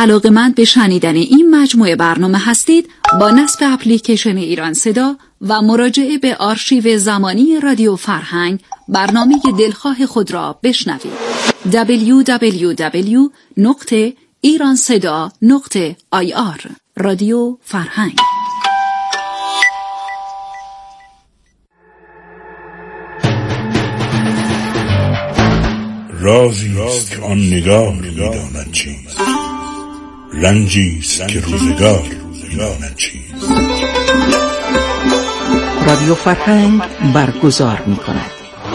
علاقه‌مند به شنیدن این مجموعه برنامه هستید، با نصب اپلیکیشن ایران صدا و مراجعه به آرشیو زمانی رادیو فرهنگ برنامه دلخواه خود را بشنوید. www.iranseda.ir رادیو فرهنگ. رازی است که آن نگار می‌داند چیست، رنجی است که روزگار می‌داند چیست. رادیو فرهنگ برگزار می‌کند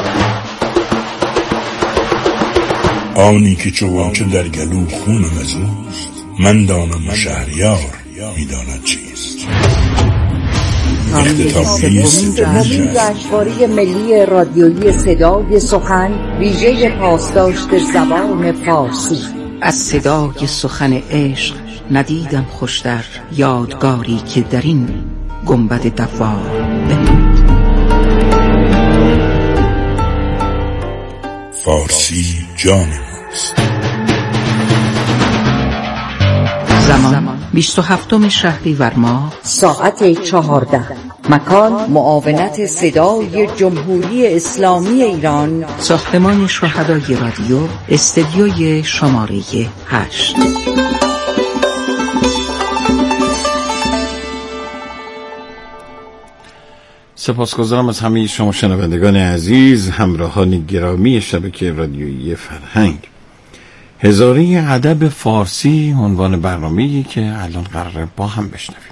آنی که چوانچه در گلو خونم از اوست، من دانم و شهریار می‌داند چیست. اختتامیه جشنواره ملی رادیویی صدای سخن ویژه پاسداشت زبان فارسی. از صدای سخن عشق ندیدم خوشتر، یادگاری که در این گنبد دوار بماند. فارسی جان ماست. زمان 27 شهریور ماه، ساعت 14. مکان معاونت صدای جمهوری اسلامی ایران، ساختمان شهدای رادیو، استدیوی شماره 8. سپاسگزارم از همه شما شنوندگان عزیز، همراهان گرامی شبکه رادیویی فرهنگ. هزاره ادب فارسی عنوان برنامه‌ای که الان قراره با هم بشنویم.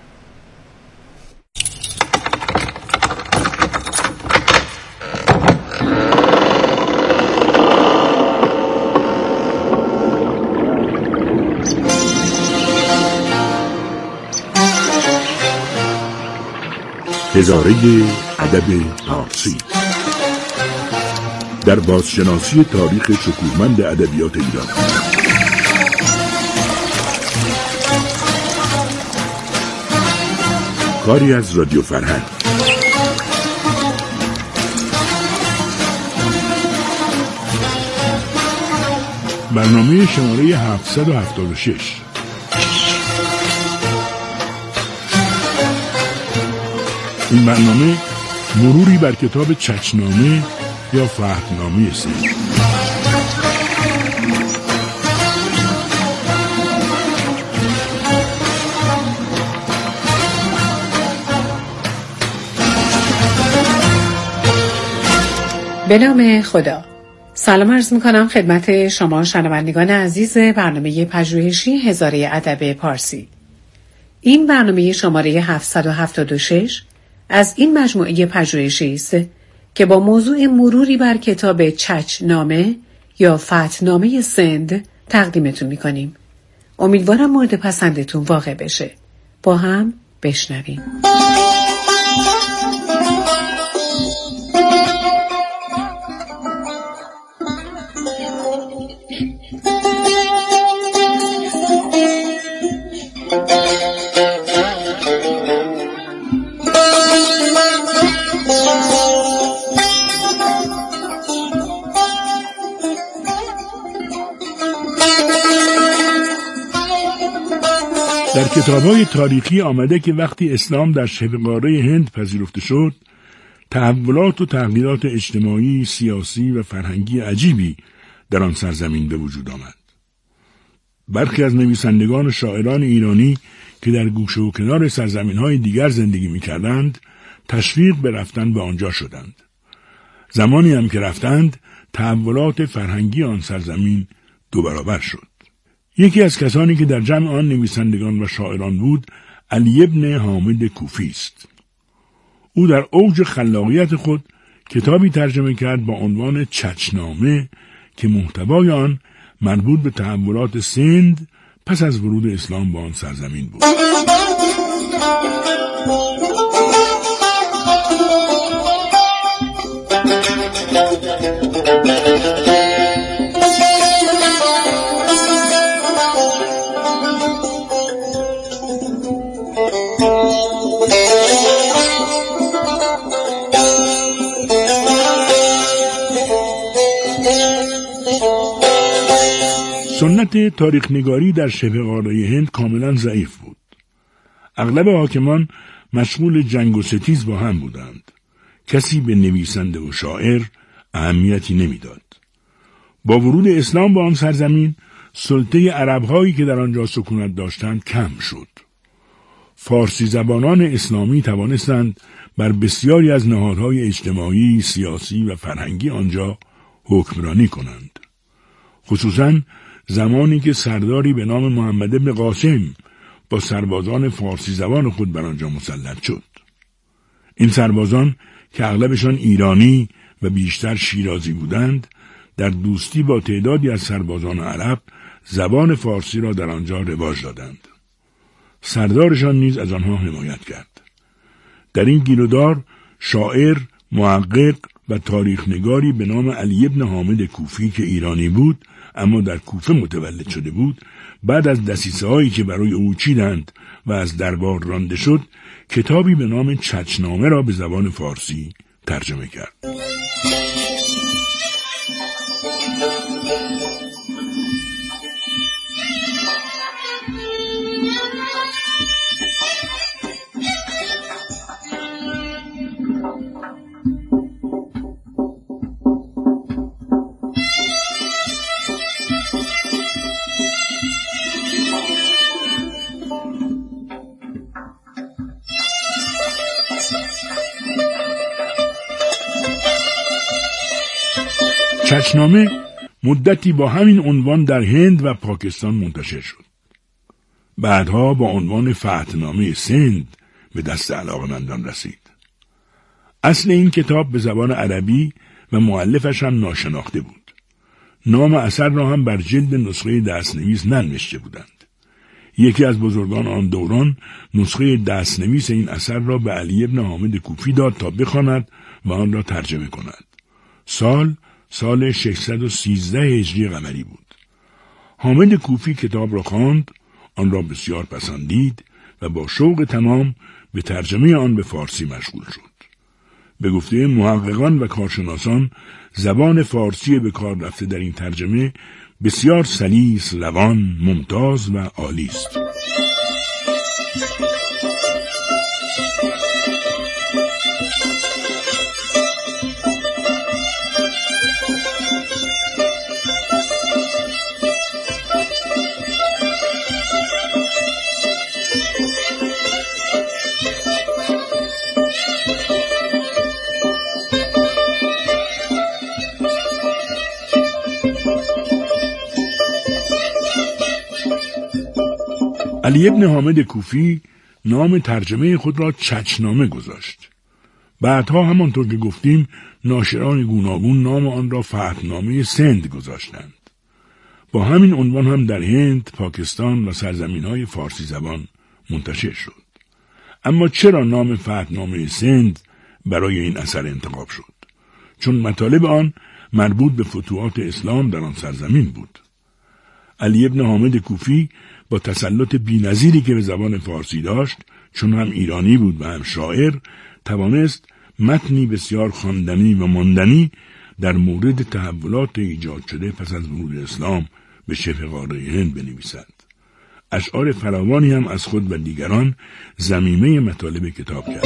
هزاره ادب فارسی در بازشناسی تاریخ شکوهمند ادبیات ایران. کاری از رادیو فرهنگ. برنامه شماره 776. این برنامه مروری بر کتاب چچنامه یا فتحنامه سند. به نام خدا. سلام عرض میکنم خدمت شما شنوندگان عزیز برنامه پژوهشی هزاره ادب فارسی. این برنامه شماره 776 از این مجموعه پژوهشی است که با موضوع مروری بر کتاب چچنامه یا فتحنامه سند تقدیمتون میکنیم. امیدوارم مورد پسندتون واقع بشه. با هم بشنویم. در کتاب‌های تاریخی آمده که وقتی اسلام در شبه قاره هند پذیرفته شد، تحولات و تغییرات اجتماعی، سیاسی و فرهنگی عجیبی در آن سرزمین به وجود آمد. برخی از نویسندگان و شاعران ایرانی که در گوشه و کنار سرزمین‌های دیگر زندگی می‌کردند، تشویق به رفتن به آنجا شدند. زمانی هم که رفتند، تحولات فرهنگی آن سرزمین 2 برابر شد. یکی از کسانی که در جمع آن نویسندگان و شاعران بود، علی ابن حامد کوفی است. او در اوج خلاقیت خود کتابی ترجمه کرد با عنوان چچنامه که محتوای آن مربوط به تحولات سند پس از ورود اسلام به آن سرزمین بود. مسلط تاریخ نگاری در شبه قاره هند کاملا ضعیف بود. اغلب حاکمان مشغول جنگ و ستیز با هم بودند. کسی به نویسنده و شاعر اهمیتی نمیداد. با ورود اسلام به آن سرزمین، سلطه عرب‌هایی که در آنجا سکونت داشتند کم شد. فارسی زبانان اسلامی توانستند بر بسیاری از نهادهای اجتماعی، سیاسی و فرهنگی آنجا حکمرانی کنند. خصوصاً زمانی که سرداری به نام محمد بن قاسم با سربازان فارسی زبان خود بر آنجا مسلط شد. این سربازان که اغلبشان ایرانی و بیشتر شیرازی بودند، در دوستی با تعدادی از سربازان عرب زبان فارسی را در آنجا رواج دادند. سردارشان نیز از آنها حمایت کرد. در این گیرودار شاعر، محقق و تاریخ نگاری به نام علی بن حامد کوفی که ایرانی بود اما در کوفه متولد شده بود، بعد از دسیسه‌هایی که برای او چیدند و از دربار رانده شد، کتابی به نام چچنامه را به زبان فارسی ترجمه کرد. چچنامه مدتی با همین عنوان در هند و پاکستان منتشر شد. بعدها با عنوان فتحنامه سند به دست علاقه‌مندان رسید. اصل این کتاب به زبان عربی و مؤلفش هم ناشناخته بود. نام اثر را هم بر جلد نسخه دستنویس ننوشته بودند. یکی از بزرگان آن دوران نسخه دستنویس این اثر را به علی بن حامد کوفی داد تا بخواند و آن را ترجمه کند. سال 613 هجری قمری بود. حامد کوفی کتاب را خواند، آن را بسیار پسندید و با شوق تمام به ترجمه آن به فارسی مشغول شد. به گفته محققان و کارشناسان، زبان فارسی به کار رفته در این ترجمه بسیار سلیس، روان، ممتاز و عالی است. علی بن حامد کوفی نام ترجمه خود را چچنامه گذاشت. بعدها همانطور که گفتیم ناشران گوناگون نام آن را فتحنامه سند گذاشتند. با همین عنوان هم در هند، پاکستان و سرزمین‌های فارسی زبان منتشر شد. اما چرا نام فتحنامه سند برای این اثر انتخاب شد؟ چون مطالب آن مربوط به فتوحات اسلام در آن سرزمین بود. علی بن حامد کوفی با تسلط بی‌نظیری که به زبان فارسی داشت، چون هم ایرانی بود و هم شاعر، توانست متنی بسیار خواندنی و ماندنی در مورد تحولات ایجاد شده پس از ورود اسلام به شبه قاره هند بنویسد. اشعار فراوانی هم از خود و دیگران ضمیمه مطالب کتاب کرد.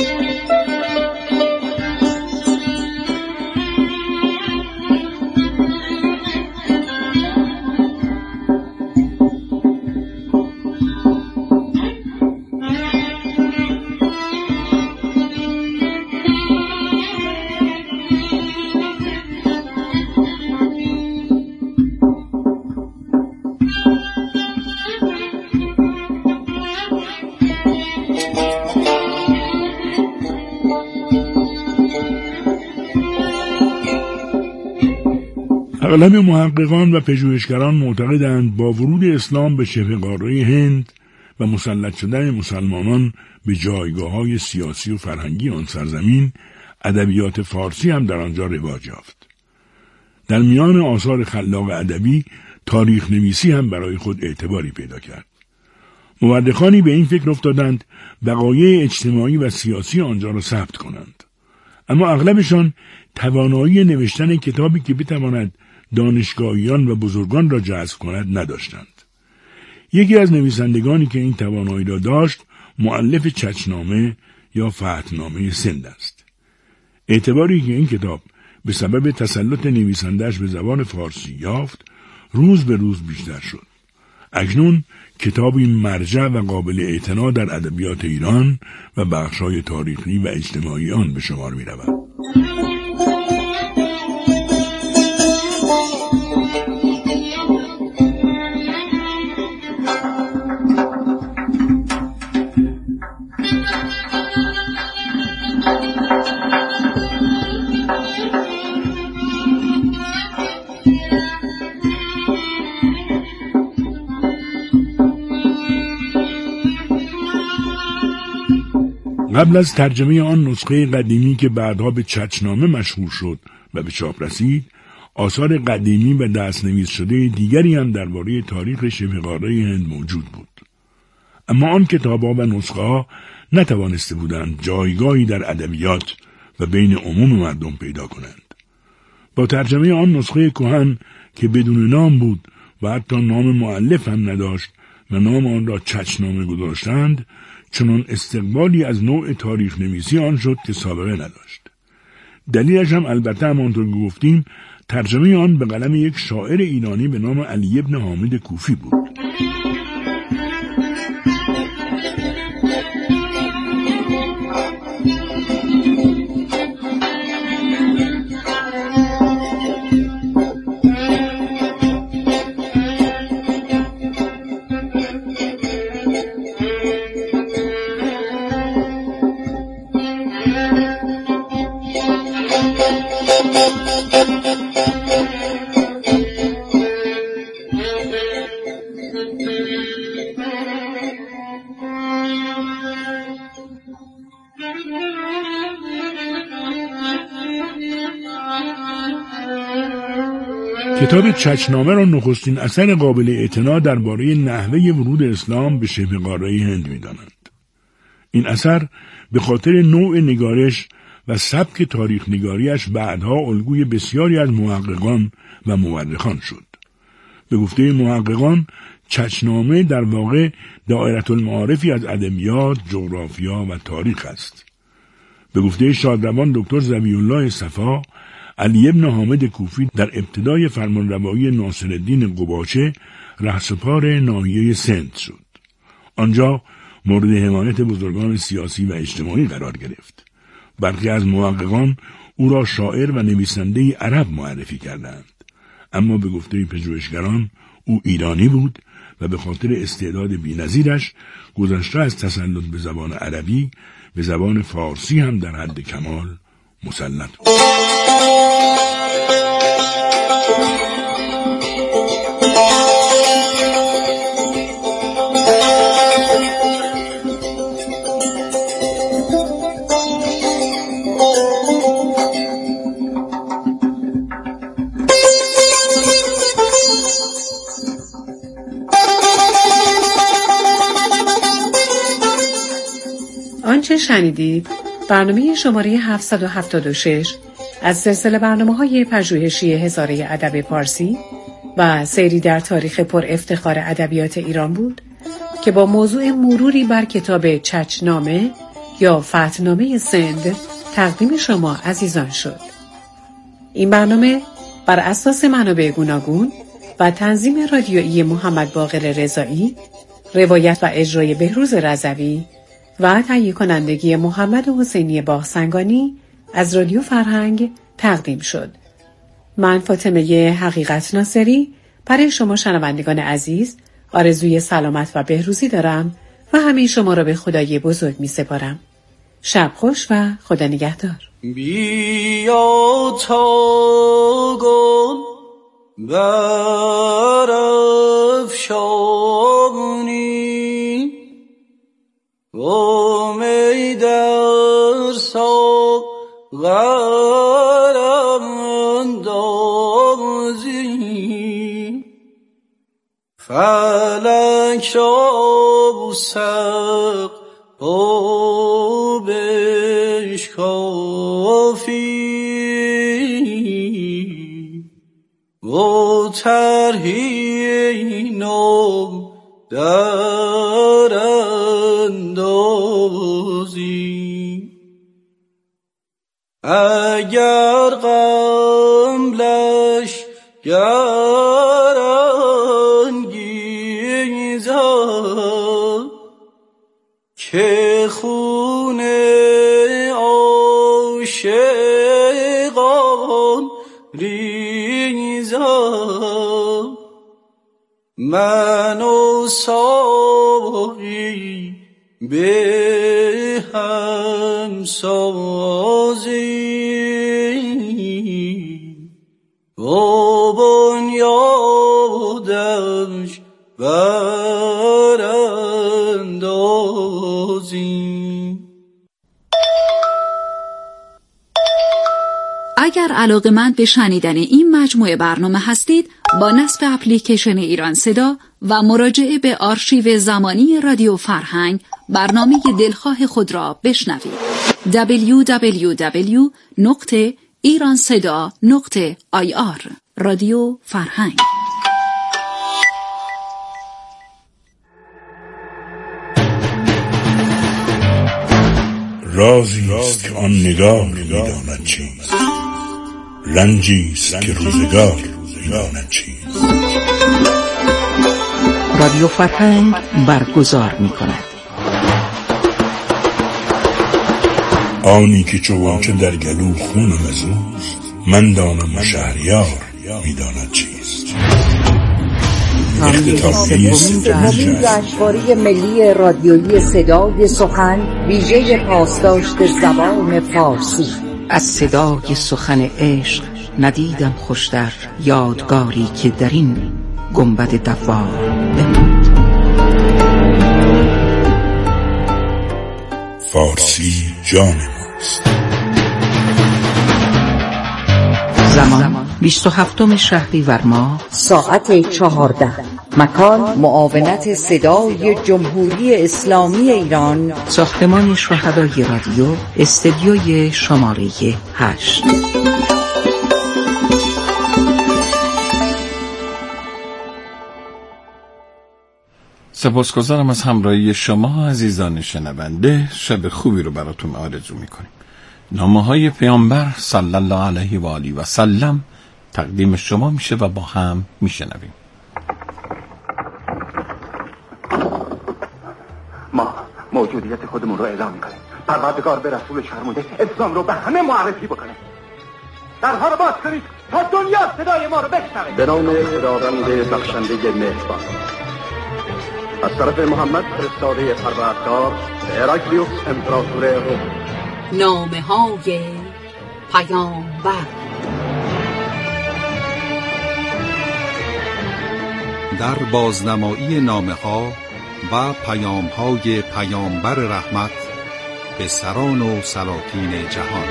اغلب محققان و پژوهشگران معتقدند با ورود اسلام به شبه قاره هند و مسلط شدن مسلمانان به جایگاه‌های سیاسی و فرهنگی آن سرزمین، ادبیات فارسی هم در آنجا رواج یافت. در میان آثار خلاق ادبی، تاریخ نویسی هم برای خود اعتباری پیدا کرد. مورخانی به این فکر افتادند وقایع اجتماعی و سیاسی آنجا را ثبت کنند. اما اغلبشان توانایی نوشتن کتابی که بتواند دانشگاهیان و بزرگان را جذب کند نداشتند. یکی از نویسندگانی که این توانایی را داشت مؤلف چچنامه یا فتحنامه سند است. اعتباری که این کتاب به سبب تسلط نویسنده‌اش به زبان فارسی یافت روز به روز بیشتر شد. اکنون کتابی مرجع و قابل اعتنا در ادبیات ایران و بخش‌های تاریخی و اجتماعی آن به شمار می‌رود. قبل از ترجمه آن نسخه قدیمی که بعدها به چچنامه مشهور شد و به چاپ رسید، آثار قدیمی و دست‌نویس شده دیگری هم درباره تاریخ شبه قاره هند موجود بود. اما آن کتاب‌ها و نسخه‌ها نتوانسته بودند جایگاهی در ادبیات و بین عموم مردم پیدا کنند. با ترجمه آن نسخه کهن که بدون نام بود و حتی نام مؤلف هم نداشت و نام آن را چچنامه گذاشتند، چنان استقبالی از نوع تاریخ نویسی آن شد که سابقه نداشت. دلیلش هم البته همانطور که گفتیم ترجمه آن به قلم یک شاعر ایرانی به نام علی بن حامد کوفی بود. کتاب چچنامه را نخستین اثر قابل اعتنا درباره نحوه ورود اسلام به شبه قاره هند می‌دانند. این اثر به خاطر نوع نگارش و سبک تاریخ نگاریش بعدها الگوی بسیاری از محققان و مورخان شد. به گفته محققان چچنامه در واقع دایره المعارفی از ادبیات، جغرافیا و تاریخ است. به گفته شادروان دکتر ذبیح الله صفا، علی بن حامد کوفی در ابتدای فرمانروایی ناصرالدین قباچه رهسپار ناحیه سند شد. آنجا مورد حمایت بزرگان سیاسی و اجتماعی قرار گرفت. برخی از محققان او را شاعر و نویسنده عرب معرفی کردند، اما به گفته پژوهشگران او ایرانی بود و به خاطر استعداد بی‌نظیرش گذشته از تسلط به زبان عربی به زبان فارسی هم در حد کمال مسلط بود. آنچه شنیدید برنامه شماره 776 از سلسله برنامه‌های پژوهشی هزاره ادب پارسی و سیری در تاریخ پر افتخار ادبیات ایران بود که با موضوع مروری بر کتاب چچنامه یا فتحنامه سند تقدیم شما عزیزان شد. این برنامه بر اساس منابع گوناگون و تنظیم رادیویی محمد باقر رضایی، روایت و اجرای بهروز رضوی و تهیه کنندگی محمد حسینی باغسنگانی از رادیو فرهنگ تقدیم شد. من فاطمه حقیقت ناصری برای شما شنوندگان عزیز آرزوی سلامت و بهروزی دارم و همه شما را به خدای بزرگ می سپارم. شب خوش و خدا نگهدار. بیا تا گل برافشانی و می در ساغر اندازی فلک را سق و بشکافی و هینم در اندازی اگر قبلش گرانگیزد که خون عاشقان ریزد من و ساقی به هم سازیم و بنیادش براندازیم. اگر علاقه‌مند به شنیدن این مجموعه برنامه هستید، با نصب اپلیکیشن ایران صدا و مراجعه به آرشیو زمانی رادیو فرهنگ برنامه دلخواه خود را بشنوید. www.iranseda.ir رادیو فرهنگ. رازی است که آن نگاه می‌داند چیست، رنجی است که روزگار می‌داند چیست. رادیو فرهنگ برگزار می‌کند آنی که چوانچه در گلو خونم از اوست، من دانم و شهریار می‌داند چیست. سومین جشنواره ملی رادیویی صدای سخن ویژه پاسداشت زبان فارسی. از صدای سخن عشق ندیدم خوشتر، یادگاری که در این گنبد دوار بماند. فارسی جان ماست. زمان 27 شهریور ماه، ساعت 14. مکان معاونت صدای جمهوری اسلامی ایران، ساختمان شهدای رادیو، استدیوی شماره 8. سپاسگزارم از همراهی شما عزیزان شنونده. شب خوبی رو براتون آرزو میکنیم. نامه‌های پیامبر صلی الله علیه و آله و سلم تقدیم شما میشه و با هم میشنویم. ما موجودیت خودمون رو اعلام میکنیم. پروردگار به رسولش فرموده اسلام رو به همه معرفی بکنه. درها رو باز کنید تا دنیا صدای ما رو بشنوه. به نام خداوند بخشنده مهربان. از طرف محمد فرستاده پروردگار به هراکلیوس امپراتور روم. نامه‌های پیامبر. در بازنمایی نامه‌ها و پیام‌های پیامبر رحمت به سران و سلاطین جهان.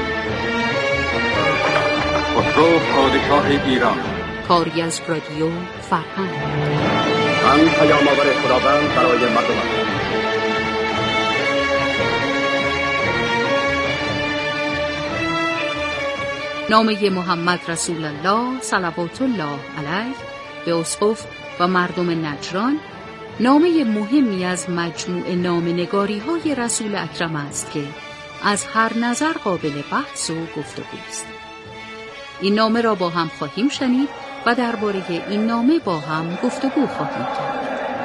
خسرو پادشاه ایران. کاری از رادیو فرهنگ. من پیام آور خداوند برای مردم. نامه محمد رسول الله صلوات الله علیه به اسقف و مردم نجران، نامه مهمی از مجموع نامه‌نگاری‌های رسول اکرم است که از هر نظر قابل بحث و گفتگوست. این نامه را با هم خواهیم شنید و درباره این نامه با هم گفتگو خواهیم کرد.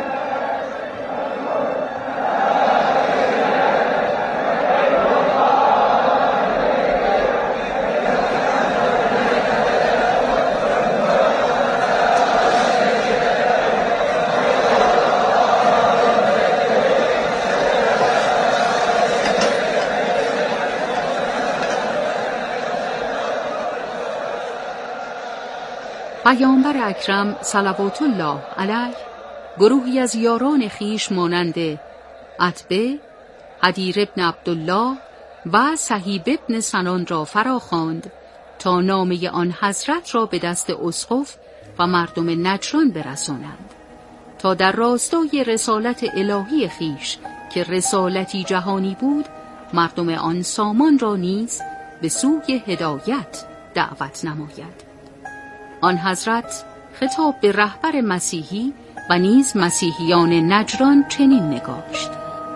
پیامبر اکرم صلوات الله علیه گروهی از یاران خیش مانند عتبه، حدیر ابن عبدالله و صهیب ابن سنان را فراخواند تا نامه آن حضرت را به دست اسقف و مردم نجران برسانند تا در راستای رسالت الهی خیش که رسالتی جهانی بود، مردم آن سامان را نیز به سوی هدایت دعوت نماید. آن حضرت خطاب به رهبر مسیحی و نیز مسیحیان نجران چنین نگاشت: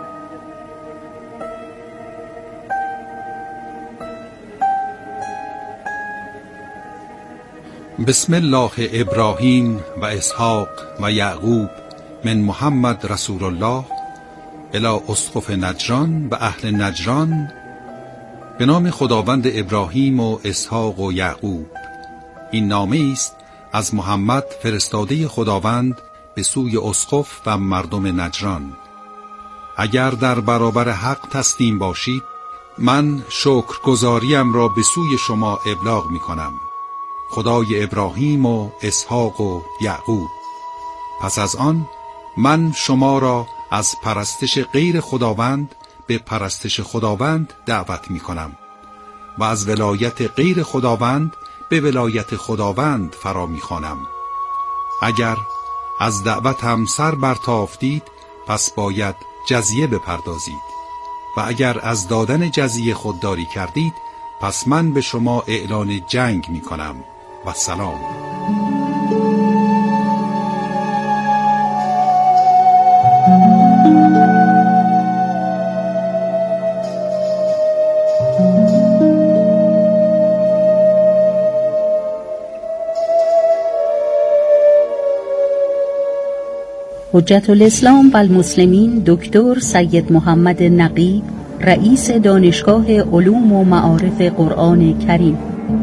بسم الله ابراهیم و اسحاق و یعقوب من محمد رسول الله الی اسقف نجران و اهل نجران. به نام خداوند ابراهیم و اسحاق و یعقوب. این نامه است از محمد فرستاده خداوند به سوی اسقف و مردم نجران. اگر در برابر حق تسلیم باشید، من شکرگزاریم را به سوی شما ابلاغ می کنم. خدای ابراهیم و اسحاق و یعقوب. پس از آن من شما را از پرستش غیر خداوند به پرستش خداوند دعوت می کنم و از ولایت غیر خداوند به ولایت خداوند فرا می خوانم. اگر از دعوتم سر برتافتید، پس باید جزیه بپردازید و اگر از دادن جزیه خودداری کردید، پس من به شما اعلان جنگ می کنم و سلام. حجت الاسلام و المسلمین دکتر سید محمد نقیب، رئیس دانشگاه علوم و معارف قرآن کریم.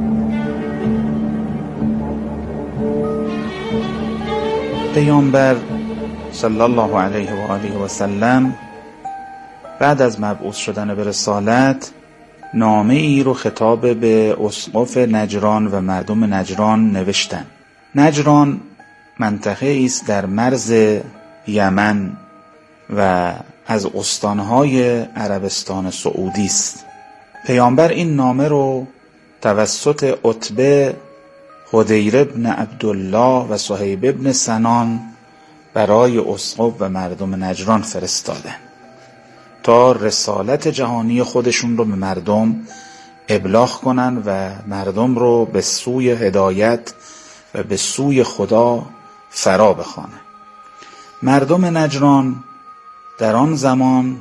پیامبر صلی الله علیه و آله و سلم بعد از مبعوث شدن به رسالت نامه ای رو خطاب به اسقف نجران و مردم نجران نوشتن. نجران منطقه است در مرز یمن و از استانهای عربستان سعودی است. پیامبر این نامه رو توسط عتبه، حدیر ابن عبدالله و صهیب ابن سنان برای اسقف و مردم نجران فرستادن تا رسالت جهانی خودشون رو به مردم ابلاغ کنن و مردم رو به سوی هدایت و به سوی خدا فرا بخوانن. مردم نجران در آن زمان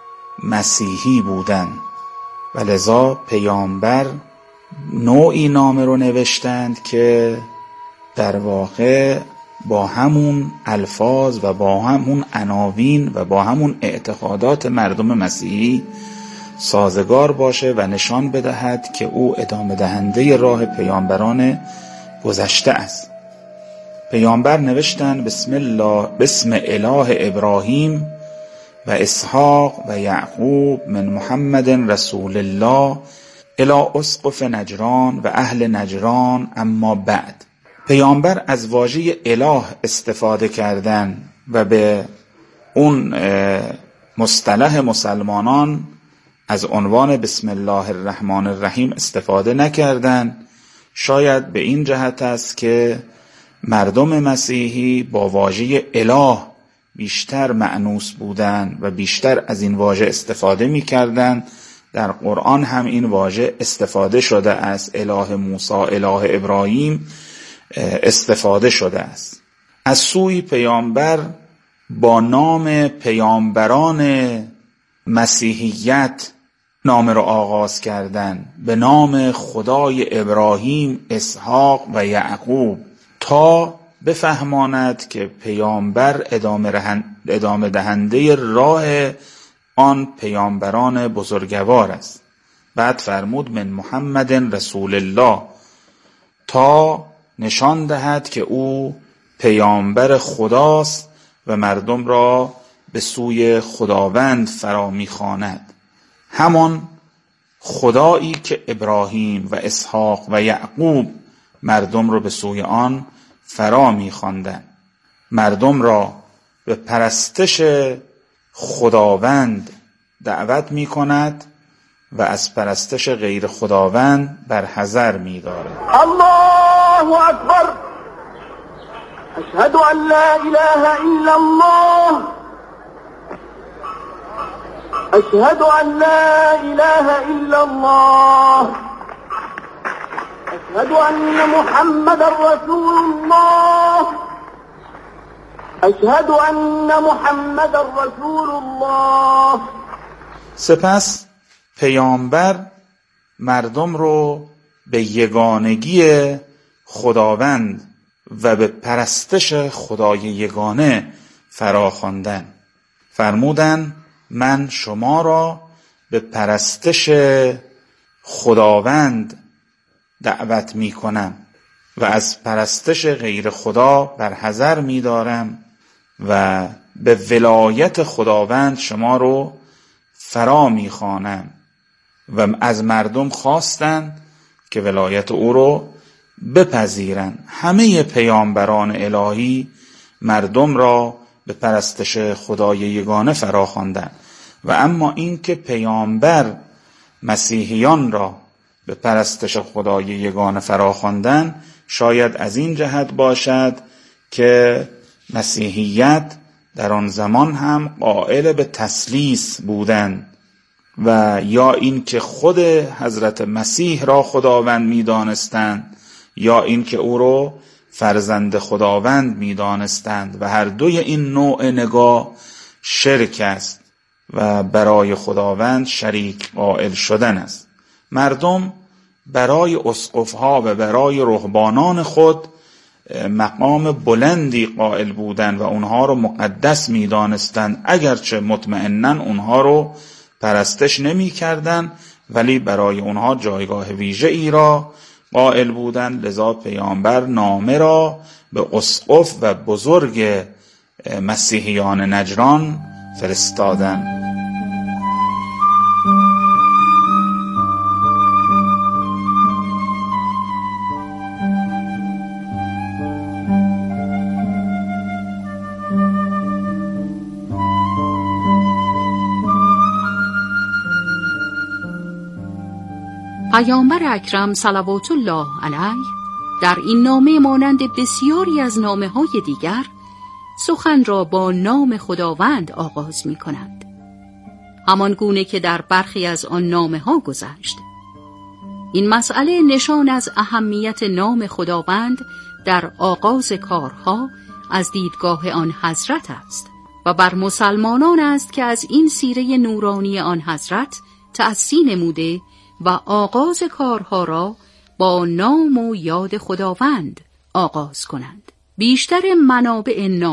مسیحی بودند و لذا پیامبر نوعی نامه رو نوشتند که در واقع با همون الفاظ و با همون عناوین و با همون اعتقادات مردم مسیحی سازگار باشه و نشان بدهد که او ادامه دهنده راه پیامبران گذشته است. پیامبر نوشتند بسم اله ابراهیم و اسحاق و یعقوب من محمد رسول الله الی اسقف نجران و اهل نجران اما بعد. پیامبر از واژه اله استفاده کردن و به اون مصطلح مسلمانان از عنوان بسم الله الرحمن الرحیم استفاده نکردن. شاید به این جهت است که مردم مسیحی با واژه اله بیشتر مأنوس بودن و بیشتر از این واژه استفاده می‌کردند. در قرآن هم این واژه استفاده شده است. اله موسی، اله ابراهیم استفاده شده است. از سوی پیامبر با نام پیامبران مسیحیت نام را آغاز کردن، به نام خدای ابراهیم، اسحاق و یعقوب، تا بفهماند که پیامبر ادامه دهنده راه آن پیامبران بزرگوار است. بعد فرمود من محمد رسول الله، تا نشان دهد که او پیامبر خداست و مردم را به سوی خداوند فرا می‌خواند. همان خدایی که ابراهیم و اسحاق و یعقوب مردم را به سوی آن فرا می‌خواندند. مردم را به پرستش خداوند دعوت می‌کند و از پرستش غیر خداوند برحذر می‌دارد. الله اکبر، اشهد ان لا اله الا الله، اشهد ان لا اله الا الله، أشهد أن محمد رسول الله أشهد أن محمد رسول الله. سپس پیامبر مردم رو به یگانگی خداوند و به پرستش خدای یگانه فراخواندن. فرمودن من شما را به پرستش خداوند دعوت می کنم و از پرستش غیر خدا برحذر می دارم و به ولایت خداوند شما رو فرا می خوانم. و از مردم خواستند که ولایت او رو بپذیرند. همه پیامبران الهی مردم را به پرستش خدای یگانه فرا خواندند و اما این که پیامبر مسیحیان را به پرستش خدای یگانه فرا خواندند شاید از این جهت باشد که مسیحیت در آن زمان هم قائل به تثلیث بودند و یا این که خود حضرت مسیح را خداوند می دانستند یا این که او را فرزند خداوند می دانستند و هر دوی این نوع نگاه شرک است و برای خداوند شریک قائل شدن است. مردم برای اسقف‌ها و برای رهبانان خود مقام بلندی قائل بودند و اونها رو مقدس می دانستند، اگرچه مطمئناً اونها رو پرستش نمی کردن ولی برای اونها جایگاه ویژه ای را قائل بودند. لذا پیامبر نامه را به اسقف و بزرگ مسیحیان نجران فرستادند. پیامبر اکرم صلوات الله علیه در این نامه مانند بسیاری از نامه‌های دیگر سخن را با نام خداوند آغاز می کند، همان گونه که در برخی از آن نامه‌ها گذشت. این مسئله نشان از اهمیت نام خداوند در آغاز کارها از دیدگاه آن حضرت است و بر مسلمانان است که از این سیره نورانی آن حضرت تأسی نموده و آغاز کارها را با نام و یاد خداوند آغاز کنند. بیشتر منابع نام